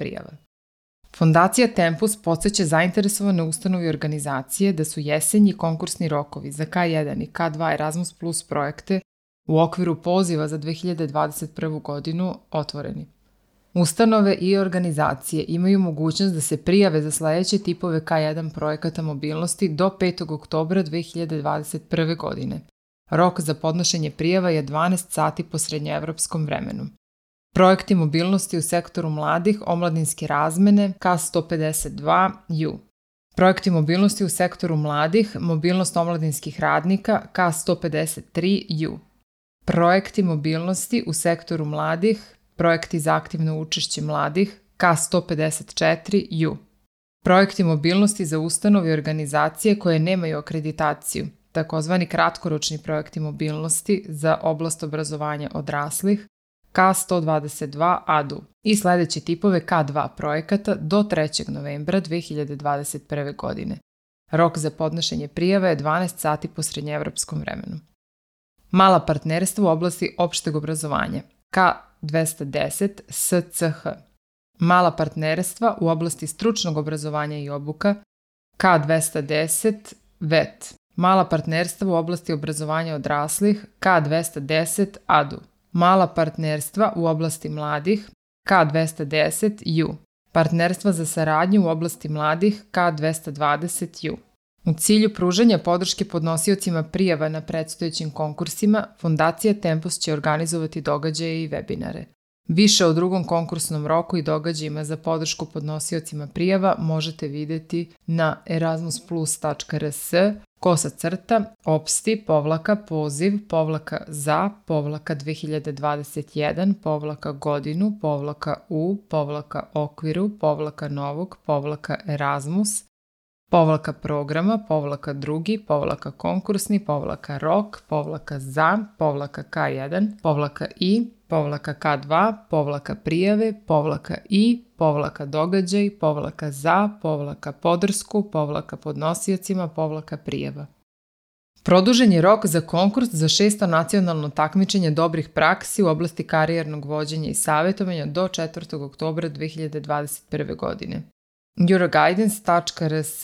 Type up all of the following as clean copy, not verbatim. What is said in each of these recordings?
prijava. Fondacija Tempus podsjeća zainteresovane ustanove i organizacije da su jesenji konkursni rokovi za K1 i K2 Erasmus Plus projekte u okviru poziva za 2021. godinu otvoreni. Ustanove i organizacije imaju mogućnost da se prijave za sledeće tipove K1 projekata mobilnosti do 5. oktobra 2021. godine. Rok za podnošenje prijava je 12 sati po srednjeevropskom vremenu. Projekti mobilnosti u sektoru mladih, omladinske razmene K152U. Projekti mobilnosti u sektoru mladih, mobilnost omladinskih radnika K153U. Projekti mobilnosti u sektoru mladih, projekti za aktivno učešće mladih K154U. Projekti mobilnosti za ustanove i organizacije koje nemaju akreditaciju, takozvani kratkoročni projekti mobilnosti za oblast obrazovanja odraslih K122ADU i sledeći tipove K2 projekata do 3. novembra 2021. godine. Rok za podnošenje prijava je 12 sati po srednjeevropskom vremenu. Mala partnerstva u oblasti opšteg obrazovanja K210 SCH. Mala partnerstva u oblasti stručnog obrazovanja i obuka K210 VET. Mala partnerstva u oblasti obrazovanja odraslih K210 ADU. Mala partnerstva u oblasti mladih K210U. Partnerstva za saradnju u oblasti mladih K220U. U cilju pružanja podrške podnosiocima prijava na predstojećim konkursima, Fondacija Tempus će organizovati događaje i webinare. Više o drugom konkursnom roku i događajima za podršku podnosiocima prijava možete vidjeti na erasmusplus.rs opsti-poziv-godinu-u-okviru-novog-Erasmus -K1-I-K-2-K-podrsku-za-podršku-K-podnosiocima-prijava. Produžen je rok za konkurs za 6. nacionalno takmičenje dobrih praksi u oblasti karijernog vođenja i savjetovanja do 4. oktobra 2021. godine. Euroguidance.rs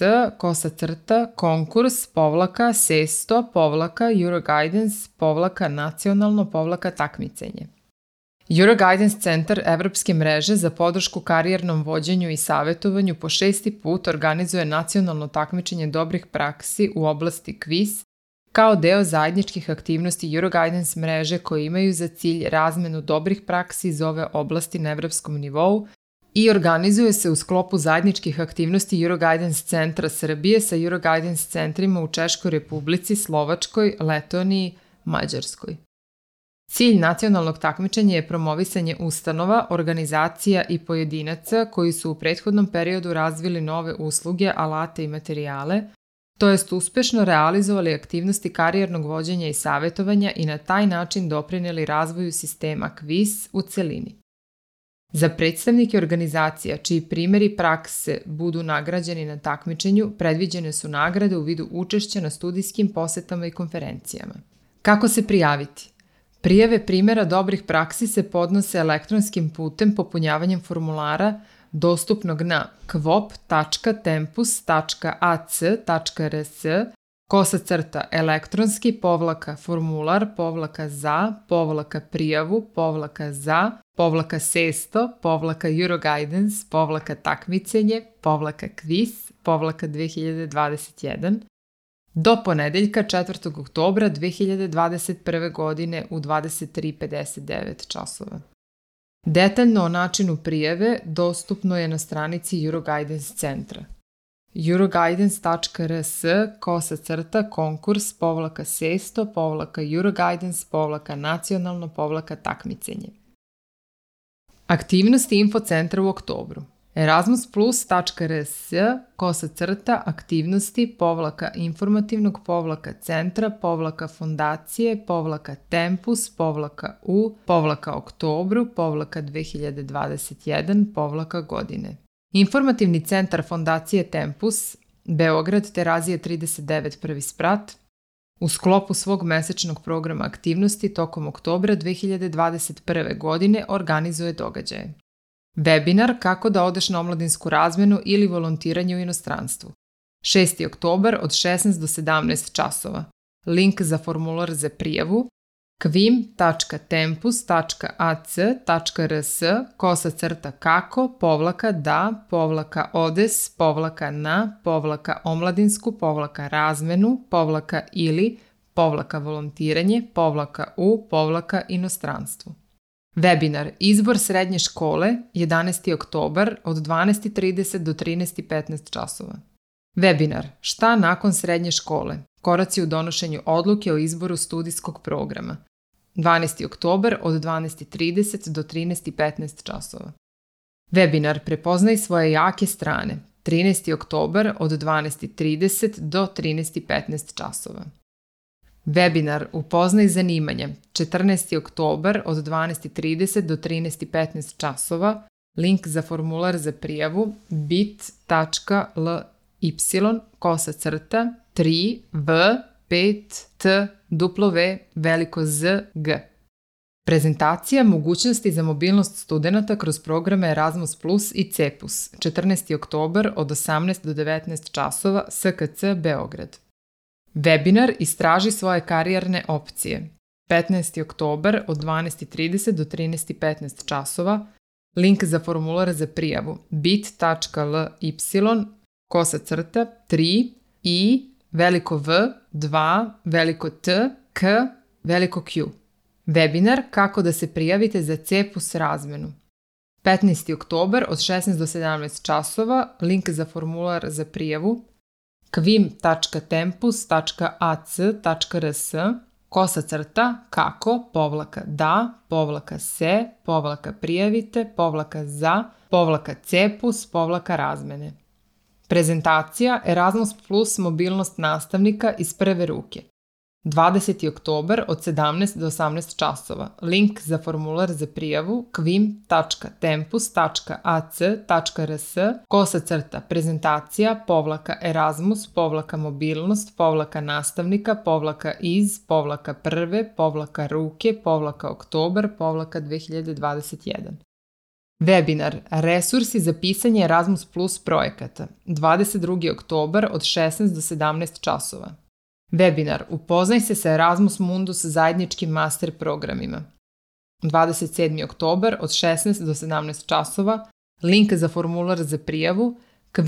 konkurs/sesto/Euroguidance-nacionalno-takmicenje. Euroguidance centar Evropske mreže za podršku karijernom vođenju i savjetovanju po 6. put organizuje nacionalno takmičenje dobrih praksi u oblasti kviz kao deo zajedničkih aktivnosti Euroguidance mreže koje imaju za cilj razmenu dobrih praksi iz ove oblasti na evropskom nivou i organizuje se u sklopu zajedničkih aktivnosti Euroguidance centra Srbije sa Euroguidance centrima u Češkoj Republici, Slovačkoj, Letoniji, Mađarskoj. Cilj nacionalnog takmičenja je promovisanje ustanova, organizacija i pojedinaca koji su u prethodnom periodu razvili nove usluge, alate i materijale, to jest uspešno realizovali aktivnosti karijernog vođenja i savjetovanja i na taj način doprinijeli razvoju sistema kviz u celini. Za predstavnike organizacija čiji primjeri prakse budu nagrađeni na takmičenju, predviđene su nagrade u vidu učešća na studijskim posetama i konferencijama. Kako se prijaviti? Prijave primjera dobrih praksi se podnose elektronskim putem popunjavanjem formulara dostupnog na kvop.tempus.ac.rs //sesto/Euroguidance/takmicenje/kviz/2021 do ponedeljka 4. oktobra 2021. godine u 23:59 časova. Detaljno o načinu prijave dostupno je na stranici Euroguidance centra. euroguidance.rs/konkurs/sesto/Euroguidance/nacionalno/takmicenje. Aktivnosti infocentra u oktobru. Erasmus+-aktivnosti:-u-oktobru-2021 Informativni centar Fondacije Tempus, Beograd, Terazije 39, prvi sprat, u sklopu svog mesečnog programa aktivnosti tokom oktobra 2021. godine organizuje događaje. Webinar Kako da odeš na omladinsku razmenu ili volontiranje u inostranstvu. 6. oktobar od 16 do 17 časova. Link za formular za prijavu kvim.tempus.ac/aks/kako-da-odeš-na-volontiranje-u-inostranstvu. Webinar Izbor srednje škole 11. oktobar od 12:30 do 13:15 časova. Webinar Šta nakon srednje škole? Koraci u donošenju odluke o izboru studijskog programa. 12. oktobar od 12:30 do 13:15 časova. Webinar Prepoznaj svoje jake strane. 13. oktobar od 12:30 do 13:15 časova. Webinar Upoznaj zanimanje. 14. oktobar od 12:30 do 13:15 časova. Link za formular za prijavu bit.ly/3v5tw. Prezentacija Mogućnosti za mobilnost studenata kroz programe Erasmus Plus i CEPUS. 14. oktobar od 18 do 19 časova. SKC Beograd. Webinar Istraži svoje karijerne opcije. 15. oktobar od 12:30 do 13:15 časova. Link za formular za prijavu bit.ly/3i-v2-Q. Webinar Kako da se prijavite za CEPUS razmenu. 15. oktobar od 16 do 17 časova. Link za formular za prijavu kvim.tempus.ac/kako-da-se-prijavite-za-CEPUS-razmene. Prezentacija Erasmus Plus mobilnost nastavnika iz prve ruke. 20. oktobar od 17 do 18 časova. Link za formular za prijavu kvim.tempus.ac/Erasmus-mobilnost-iz-prve-ruke-oktobar-2021. Webinar Resursi za pisanje Erasmus Plus projekata. 22. oktobar od 16 do 17 časova. Webinar Upoznaj se sa Erasmus Mundus zajedničkim master programima. 27. oktobar od 16 do 17 časova. Link za formular za prijavu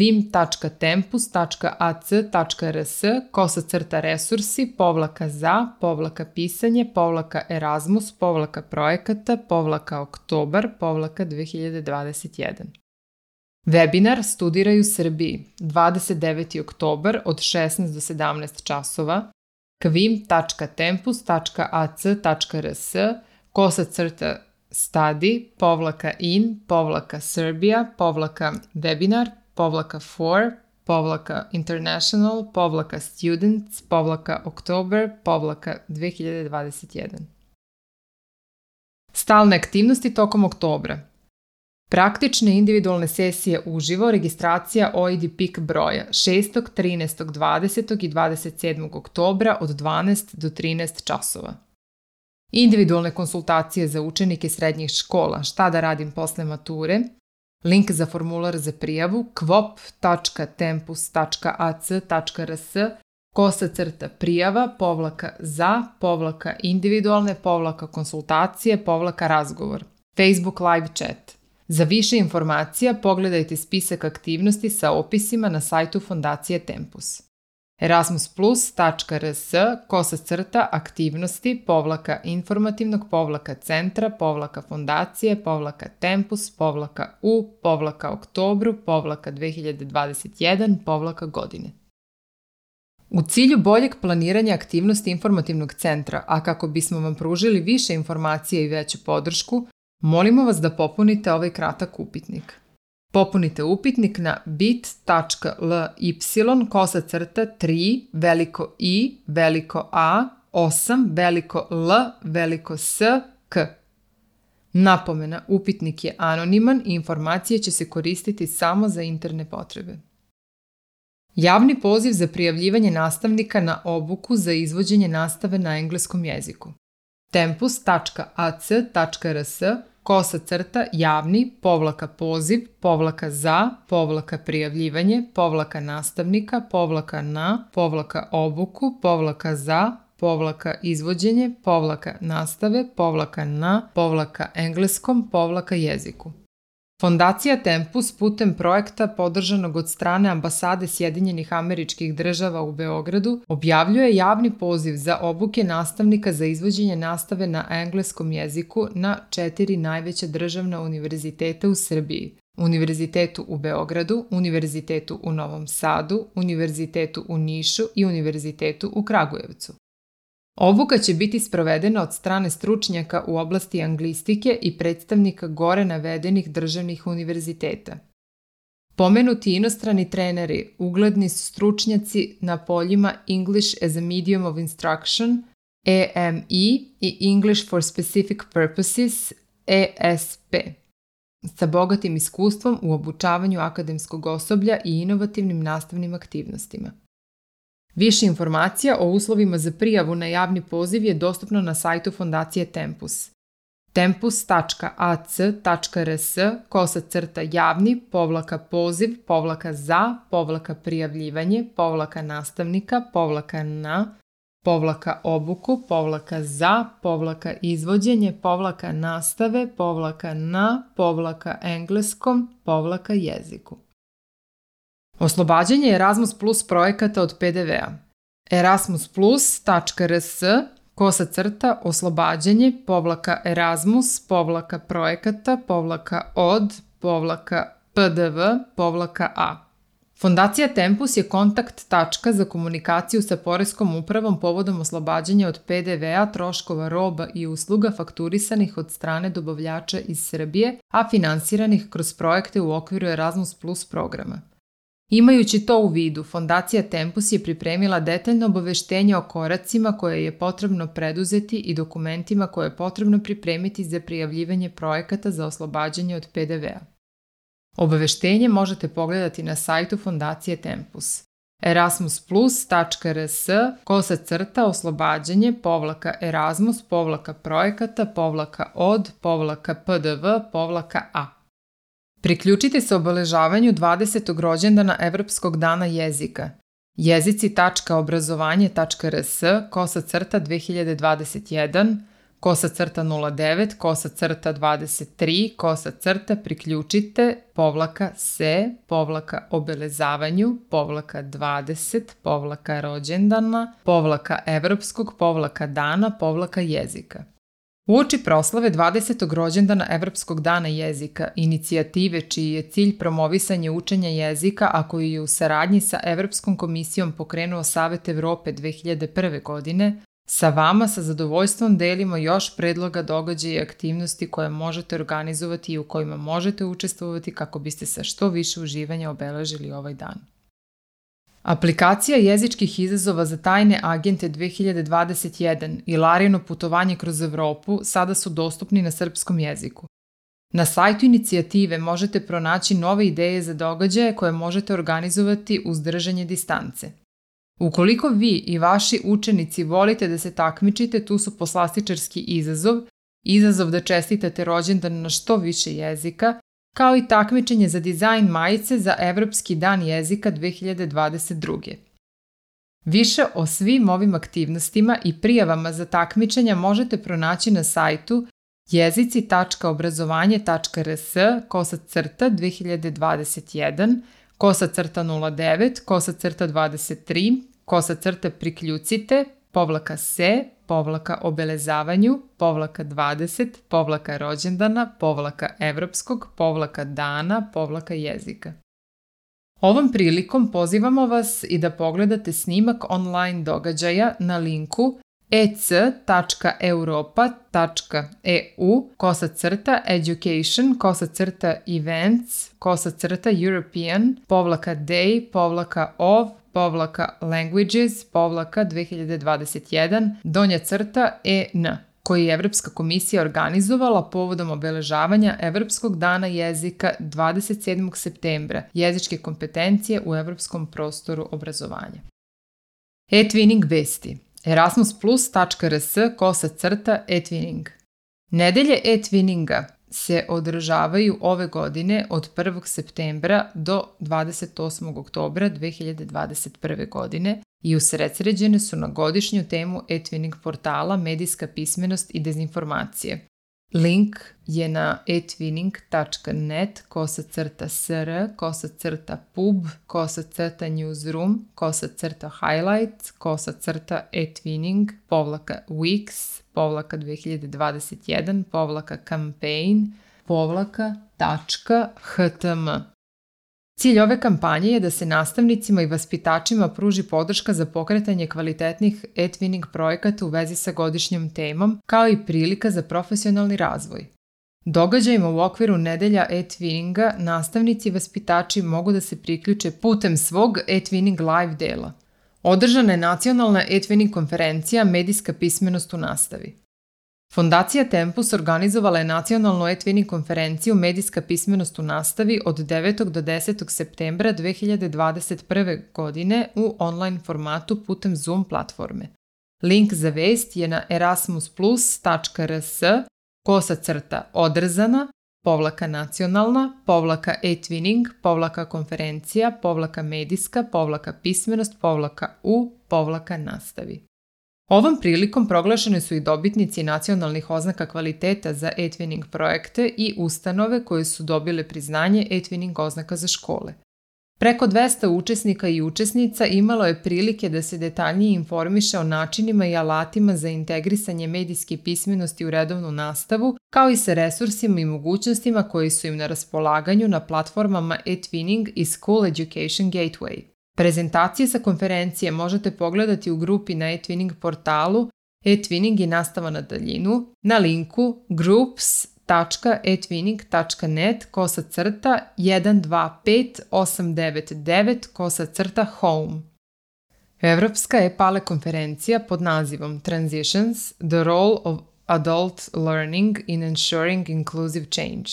kvim.tempus.ac/resursi-za-projekata-oktobar-2021. Webinar Studiraj u Srbiji. 29. oktobar od 16 do 17 časova. kvim.tempus.ac/Serbia-in-Webinar-Students-October-2021. Stalne aktivnosti tokom oktobra. Praktične individualne sesije uživo, registracija OID PIK broja 6., 13., 20. i 27. oktobra od 12 do 13 časova. Individualne konsultacije za učenike srednjih škola, šta da radim posle mature, link za formular za prijavu kvop.tempus.ac.rs /prijava/za/individualne/konsultacije/razgovor. Facebook live chat. Za više informacija pogledajte spisak aktivnosti sa opisima na sajtu Fondacije Tempus. Erasmus+-informativnog-centra-u-oktobru-2021-godine. U cilju boljeg planiranja aktivnosti informativnog centra, a kako bismo vam pružili više informacija i veću podršku, molimo vas da popunite ovaj kratak upitnik. Popunite upitnik na bit.ly/3A8L-S-K. Napomena, upitnik je anoniman i informacije će se koristiti samo za interne potrebe. Javni poziv za prijavljivanje nastavnika na obuku za izvođenje nastave na engleskom jeziku. tempus.ac/javni/prijavljivanje/za/na/obuku/za/na/engleskom/jeziku. Fondacija Tempus putem projekta podržanog od strane Ambasade Sjedinjenih Američkih Država u Beogradu objavljuje javni poziv za obuke nastavnika za izvođenje nastave na engleskom jeziku na 4 najveća državna univerziteta u Srbiji: Univerzitetu u Beogradu, Univerzitetu u Novom Sadu, Univerzitetu u Nišu i Univerzitetu u Kragujevcu. Obuka će biti sprovedena od strane stručnjaka u oblasti anglistike i predstavnika gore navedenih državnih univerziteta. Pomenuti inostrani treneri ugledni su stručnjaci na poljima English as a Medium of Instruction, EMI, i English for Specific Purposes, ESP, sa bogatim iskustvom u obučavanju akademskog osoblja i inovativnim nastavnim aktivnostima. Više informacija o uslovima za prijavu na javni poziv je dostupno na sajtu Fondacije Tempus. tempus.ac/javni/prijavljivanje/za/na/obuku/za/na/engleskom/jeziku. Oslobađanje Erasmus Plus projekata od PDV-a. Erasmus+/RS/oslobađanje/projekata/od/PDV/a. Fondacija Tempus je kontakt tačka za komunikaciju sa Poreskom upravom povodom oslobađanja od PDV-a troškova roba i usluga fakturisanih od strane dobavljača iz Srbije, a finansiranih kroz projekte u okviru Erasmus Plus programa. Imajući to u vidu, Fondacija Tempus je pripremila detaljno obaveštenje o koracima koje je potrebno preduzeti i dokumentima koje je potrebno pripremiti za prijavljivanje projekata za oslobađanje od PDV-a. Obaveštenje možete pogledati na sajtu Fondacije Tempus. Erasmus+/oslobađanje/Erasmus/projekata/od/PDV/a. Priključite se obeležavanju 20. rođendana Evropskog dana jezika. jezici.obrazovanje.rs/2021 /se/priključite-se/rođendana-Evropskog-dana-jezika. Uoči proslave 20. rođendana Evropskog dana jezika, inicijative čiji je cilj promovisanje učenja jezika, a koji je u saradnji sa Evropskom komisijom pokrenuo Savet Evrope 2001. godine, sa vama sa zadovoljstvom delimo još predloga događaja i aktivnosti koje možete organizovati i u kojima možete učestvovati kako biste sa što više uživanja obeležili ovaj dan. Aplikacija jezičkih izazova za tajne agente 2021 i Larino putovanje kroz Evropu sada su dostupni na srpskom jeziku. Na sajtu inicijative možete pronaći nove ideje za događaje koje možete organizovati uz držanje distance. Ukoliko vi i vaši učenici volite da se takmičite, tu su poslastičarski izazov da čestitate rođendan na što više jezika, kao i takmičenje za dizajn majice za Evropski dan jezika 2022. Više o svim ovim aktivnostima i prijavama za takmičenja možete pronaći na sajtu jezici.se/2020/crta-20 Ovom prilikom pozivamo vas i da pogledate snimak online događaja na linku ec.europa.eu/events/European/2021 koji je Evropska komisija organizovala povodom obeležavanja Evropskog dana jezika 27. septembra, jezičke kompetencije u evropskom prostoru obrazovanja. E-twinning vesti. Erasmusplus.rs/e-twinning. Nedelje e-twinninga se održavaju ove godine od 1. septembra do 28. oktobra 2021. godine i usredsređene su na godišnju temu e-twinning portala Medijska pismenost i dezinformacije. Link je na etwinning.crt/weeks/new-zoom/weeks/weeks/campaign.htm. Cilj ove kampanje je da se nastavnicima i vaspitačima pruži podrška za pokretanje kvalitetnih e-twinning projekata u vezi sa godišnjom temom, kao i prilika za profesionalni razvoj. Događajima u okviru nedelja e-twinninga nastavnici i vaspitači mogu da se priključe putem svog e-twinning live dela. Održana je nacionalna e-twinning konferencija Medijska pismenost u nastavi. Fondacija Tempus organizovala je nacionalnu e-twinning konferenciju Medijska pismenost u nastavi od 9. do 10. septembra 2021. godine u online formatu putem Zoom platforme. Link za vest je na erasmus+.rs/odrzana-nacionalna-medijska-pismenost-u-nastavi. Ovom prilikom proglašeni su i dobitnici nacionalnih oznaka kvaliteta za e-twinning projekte i ustanove koje su dobile priznanje e-twinning oznaka za škole. Preko 200 učesnika i učesnica imalo je prilike da se detaljnije informiše o načinima i alatima za integrisanje medijske pismenosti u redovnu nastavu, kao i sa resursima i mogućnostima koji su im na raspolaganju na platformama e-twinning i School Education Gateway. Prezentacije sa konferencije možete pogledati u grupi na e-twinning portalu e-twinning i nastava na daljinu na linku groups.etwinning.net/125899/home. Evropska e-pale konferencija pod nazivom Transitions – The Role of Adult Learning in Ensuring Inclusive Change.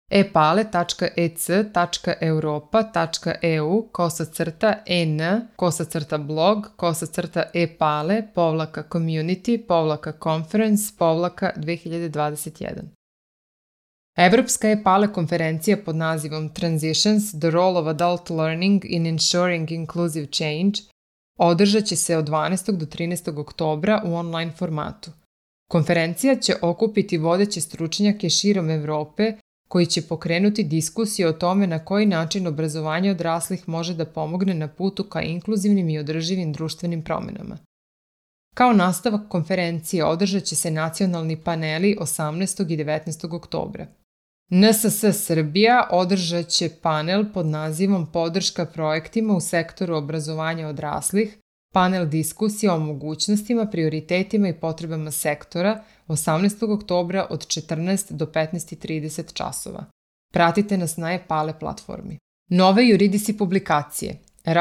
epale.ec/eu/en/blog/e-pale-community-conference/2021. Evropska e-pale konferencija pod nazivom Transitions – The Role of Adult Learning in Ensuring Inclusive Change održat će se od 12. do 13. oktobra u online formatu. Konferencija će okupiti vodeće stručnjake širom Evrope koji će pokrenuti diskusiju o tome na koji način obrazovanje odraslih može da pomogne na putu ka inkluzivnim i održivim društvenim promenama. Kao nastavak konferencije održat će se nacionalni paneli 18. i 19. oktobra. NSS Srbija održat će panel pod nazivom Podrška projektima u sektoru obrazovanja odraslih, panel diskusija o mogućnostima, prioritetima i potrebama sektora 18. oktobra od 14 do 15:30 časova. Pratite nas na e-pale platformi. Nove juridisi publikacije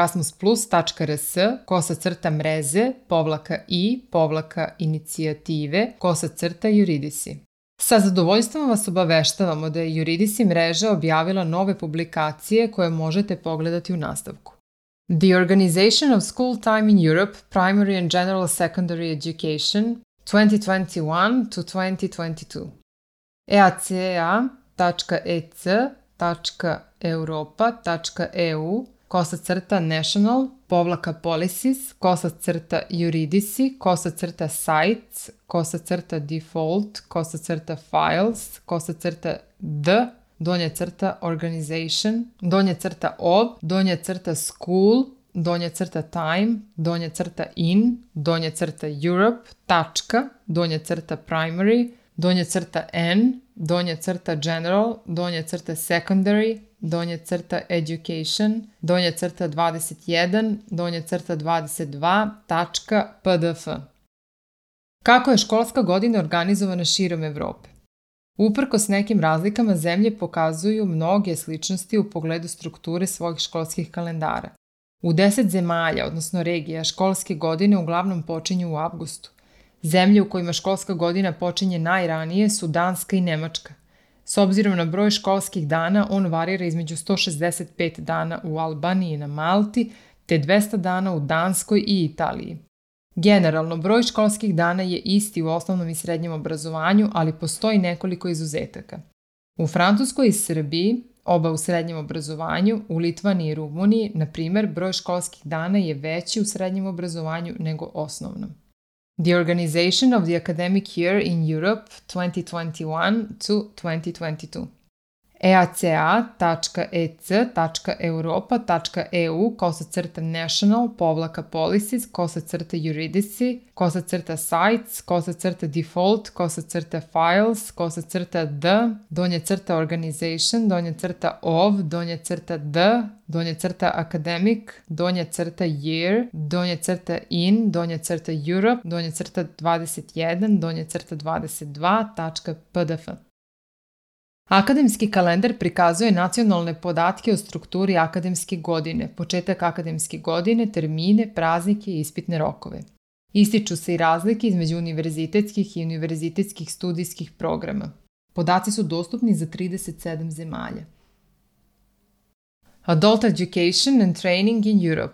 erasmusplus.rs/i-inicijative/juridisi. Sa zadovoljstvom vas obaveštavamo da je Juridisi mreža objavila nove publikacije koje možete pogledati u nastavku. The Organization of School Time in Europe, Primary and General Secondary Education, 2021 to 2022. eaca.ec.europa.eu national, _policies, juridisi, sites, default, files, the, organization, of, school, time, in, Europe, tačka, primary, n, general, secondary, education, 21, 22, pdf. Kako je školska godina organizovana širom Evrope? Uprkos nekim razlikama, zemlje pokazuju mnoge sličnosti u pogledu strukture svojih školskih kalendara. U 10 zemalja, odnosno regija, školske godine uglavnom počinju u avgustu. Zemlje u kojima školska godina počinje najranije su Danska i Nemačka. S obzirom na broj školskih dana, on varira između 165 dana u Albaniji i na Malti, te 200 dana u Danskoj i Italiji. Generalno, broj školskih dana je isti u osnovnom i srednjem obrazovanju, ali postoji nekoliko izuzetaka. U Francuskoj i Srbiji, oba u srednjem obrazovanju, u Litvaniji i Rumuniji, na primjer, broj školskih dana je veći u srednjem obrazovanju nego osnovnom. The organization of the academic year in Europe 2021 to 2022. eaca.ec.europa.eu _national _policies _juridisi _sites _default _files the organization of the academic year in Europe 21 22.pdf. Akademski kalendar prikazuje nacionalne podatke o strukturi akademske godine, početak akademske godine, termine, praznike i ispitne rokove. Ističu se i razlike između univerzitetskih i univerzitetskih studijskih programa. Podaci su dostupni za 37 zemalja. Adult Education and Training in Europe.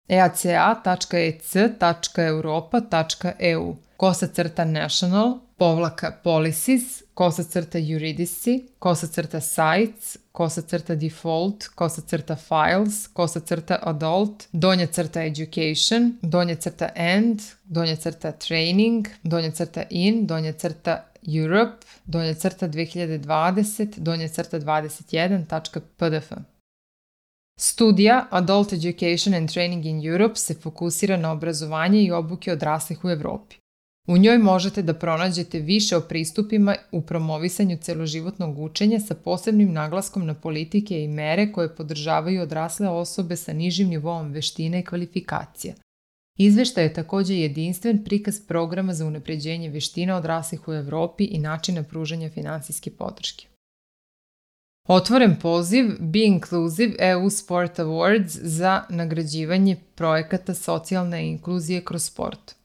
eaca.ec.europa.eu _national _policies juridisi sites default files adult education end training in Europe 2020 21.pdf. Studija Adult Education and Training in Europe se fokusira na obrazovanje i obuke odraslih u Evropi. U njoj možete da pronađete više o pristupima u promovisanju celoživotnog učenja sa posebnim naglaskom na politike i mere koje podržavaju odrasle osobe sa nižim nivoom veština i kvalifikacija. Izveštaj je također jedinstven prikaz programa za unapređenje veština odraslih u Evropi i načina pružanja finansijske podrške. Otvoren poziv Be Inclusive EU Sport Awards za nagrađivanje projekata socijalne inkluzije kroz sport.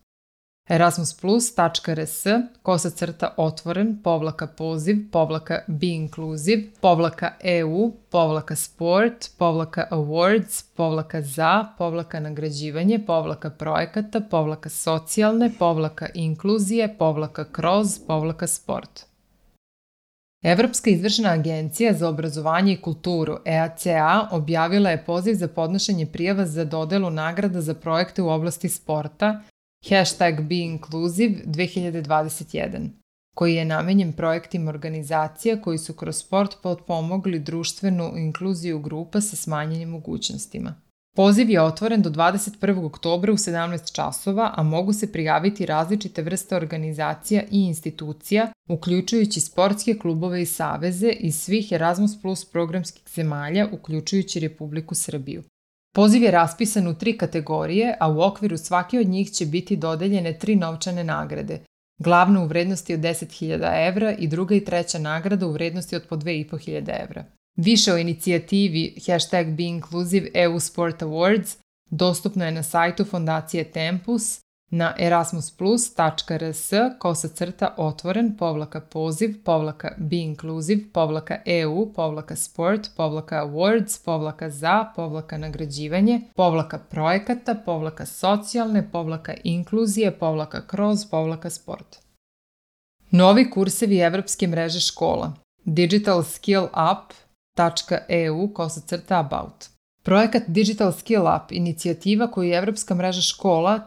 Erasmus+.rs _otvoren _poziv _be inclusive _EU _sport _awards _za _nagrađivanje projekata _socijalne inkluzije _kroz _sport. Evropska izvršna agencija za obrazovanje i kulturu EACA objavila je poziv za podnošenje prijava za dodelu nagrada za projekte u oblasti sporta #BeInclusive 2021, koji je namenjen projektima organizacija koji su kroz sport potpomogli društvenu inkluziju grupa sa smanjenim mogućnostima. Poziv je otvoren do 21. oktobra u 17 časova, a mogu se prijaviti različite vrste organizacija i institucija, uključujući sportske klubove i saveze iz svih Erasmus Plus programskih zemalja, uključujući Republiku Srbiju. Poziv je raspisan u 3 kategorije, a u okviru svake od njih će biti dodeljene 3 novčane nagrade. Glavna u vrednosti od 10.000 evra i druga i treća nagrada u vrednosti od po 2.500 evra. Više o inicijativi #BeInclusive EU Sport Awards dostupno je na sajtu Fondacije Tempus na erasmusplus.rs /otvoren _poziv _beinclusive _eu _sport _awards za _nagrađivanje projekata socijalne inkluzije kroz sport. Novi kursevi Evropske mreže škola Digital Skill Up.eu /about. Projekat Digital Skill Up, inicijativa koju je Evropska mreža škola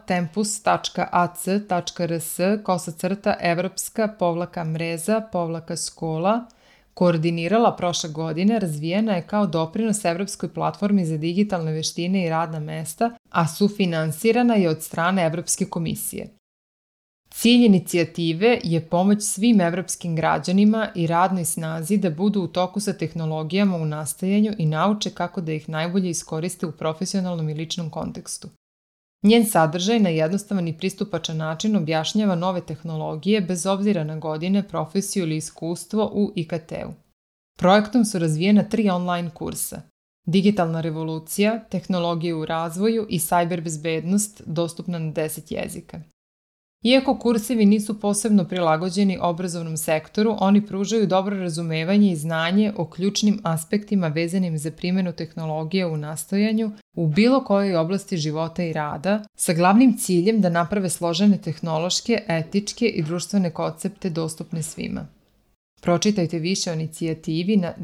tempus.ac.rs/evropska-mreza-škola koordinirala prošle godine, razvijena je kao doprinos Evropskoj platformi za digitalne veštine i radna mesta, a sufinansirana je od strane Evropske komisije. Cilj inicijative je pomoć svim evropskim građanima i radnoj snazi da budu u toku sa tehnologijama u nastajanju i nauče kako da ih najbolje iskoriste u profesionalnom i ličnom kontekstu. Njen sadržaj na jednostavan i pristupačan način objašnjava nove tehnologije bez obzira na godine, profesiju ili iskustvo u IKT-u. Projektom su razvijena 3 online kursa: Digitalna revolucija, tehnologije u razvoju i cyber bezbednost, dostupna na 10 jezika. Iako kursevi nisu posebno prilagođeni obrazovnom sektoru, oni pružaju dobro razumevanje i znanje o ključnim aspektima vezanim za primjenu tehnologije u nastajanju u bilo kojoj oblasti života i rada, sa glavnim ciljem da naprave složene tehnološke, etičke i društvene koncepte dostupne svima. Pročitajte više o inicijativi na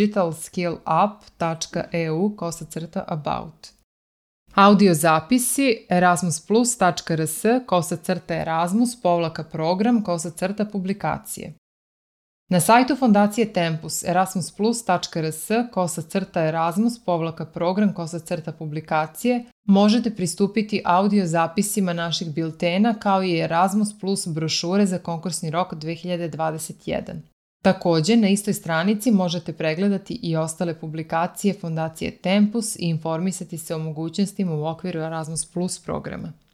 digitalskillup.eu/about. Audio zapisi erasmus+/erasmus-program/publikacije. Na sajtu Fondacije Tempus erasmus+/erasmus-program/publikacije možete pristupiti audio zapisima naših biltena kao i Erasmus Plus brošure za konkursni rok 2021. Također, na istoj stranici možete pregledati i ostale publikacije Fondacije Tempus i informisati se o mogućnostima u okviru Erasmus Plus programa.